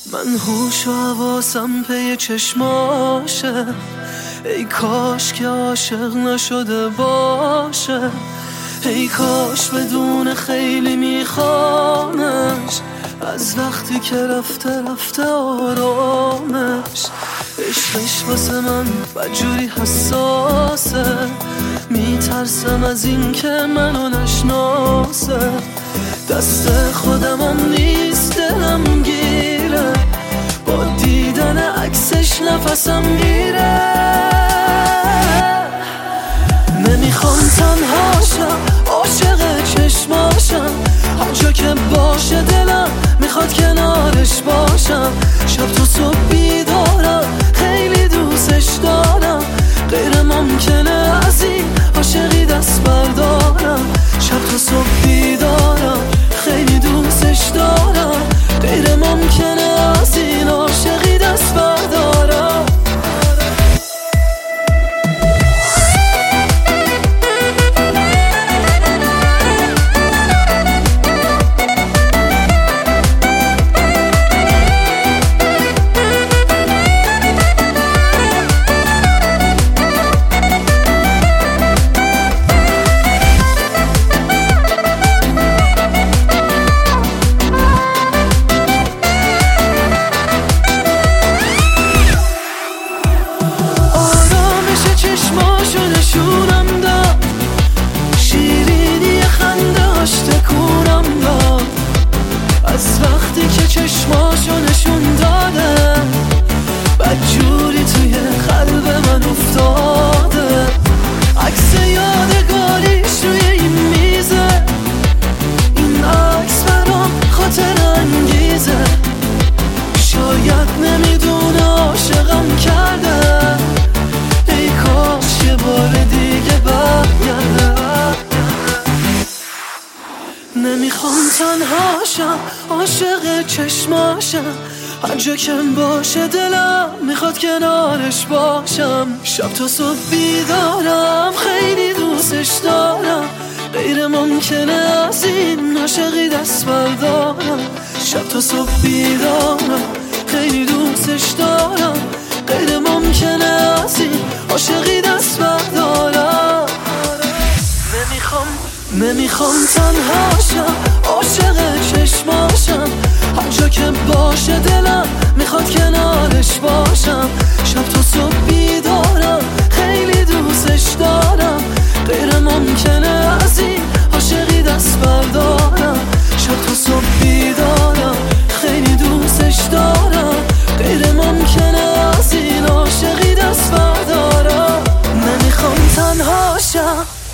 من هوش و حواسم پی چشماشه، ای کاش که عاشق نشده باشه، ای کاش بدون خیلی میخوامش، از وقتی که رفته آرامش. عشقش واسه من بدجوری حساسه، میترسم از این که منو نشناسه، دست خودمم نیست دلم گیره، با دیدن عکسش نفسم میره. نمیخوام تنهاشم، عاشق چشماشم، هر جا که باشه دلم میخواد کنارش باشم. شب تا صبح بیدارم، خیلی دوستش دارم، غیر ممکنه از این عاشقی دست بردارم. شب تا صبح بیدارم، خیلی دوستش دارم، غیر ممکنه از این عاشقی دست بردارم. نشونم داد، شیرینی خندهاش تکونم داد، از وقتی که چشماشو نشون داده بدجوری توی قلب من افتاده. عکس یادگاریش روی این میزه، این عکس برام خاطر انگیزه، شاید نمیدونه عاشقم کرده، ای کاش یه بار دیگه برگرده. نمیخوام تنهاشم، عاشق چشماشم، هر جا که باشه دلم میخواد کنارش باشم. شب تا صبح بیدارم، خیلی دوستش دارم، غیر ممکنه از این عاشقی دست بردارم. شب تا صبح بیدارم، خیلی دوستش دارم، غیر ممکنه از این عاشقی دست بردارم. نمیخوام تنهاشم، عاشق چشماشم، هر جا که باشه دلم میخواد کنارش باشم. شب تا صبح بیدارم، خیلی دوستش دارم، غیر ممکنه از این عاشقی دست بردارم. شب تا صبح بیدارم، خیلی دوستش دارم، غیر ممکنه از این عاشقی دست بردارم. نمیخوام تنهاشم.